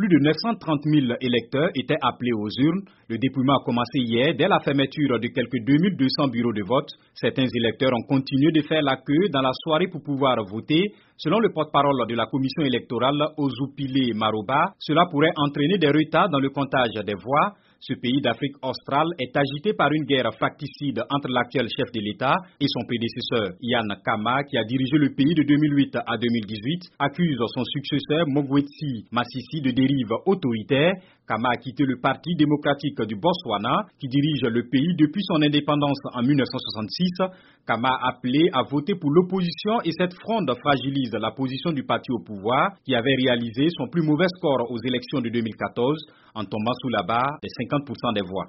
plus de 930 000 électeurs étaient appelés aux urnes. Le dépouillement a commencé hier dès la fermeture de quelques 2200 bureaux de vote. Certains électeurs ont continué de faire la queue dans la soirée pour pouvoir voter. Selon le porte-parole de la commission électorale, Ozupile Maroba, cela pourrait entraîner des retards dans le comptage des voix. Ce pays d'Afrique australe est agité par une guerre fracticide entre l'actuel chef de l'État et son prédécesseur. Yann Kama, qui a dirigé le pays de 2008 à 2018, accuse son successeur Mogwetsi Masisi de dérive autoritaire. Kama a quitté le Parti démocratique du Botswana, qui dirige le pays depuis son indépendance en 1966. Kama a appelé à voter pour l'opposition et cette fronde fragilise la position du parti au pouvoir, qui avait réalisé son plus mauvais score aux élections de 2014 en tombant sous la barre des 50% des voix.